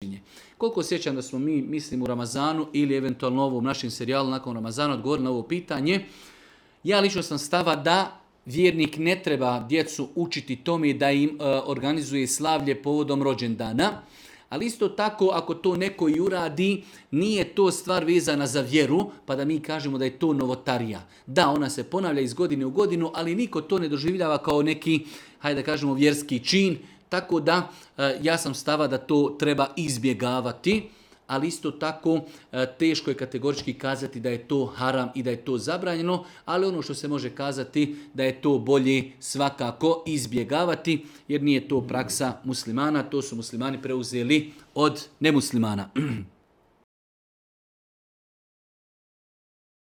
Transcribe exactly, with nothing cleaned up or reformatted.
Koliko sjećam da smo mi, mislim, u Ramazanu ili eventualno ovom našem serijalu nakon Ramazana odgovorili na ovo pitanje, ja lično sam stava da vjernik ne treba djecu učiti tome da im e, organizuje slavlje povodom rođendana, ali isto tako ako to neko i uradi, nije to stvar vezana za vjeru, pa da mi kažemo da je to novotarija. Da, ona se ponavlja iz godine u godinu, ali niko to ne doživljava kao neki, hajde da kažemo, vjerski čin, tako da e, ja sam stava da to treba izbjegavati, ali isto tako e, teško je kategorički kazati da je to haram i da je to zabranjeno, ali ono što se može kazati da je to bolje svakako izbjegavati, jer nije to praksa muslimana, to su muslimani preuzeli od nemuslimana.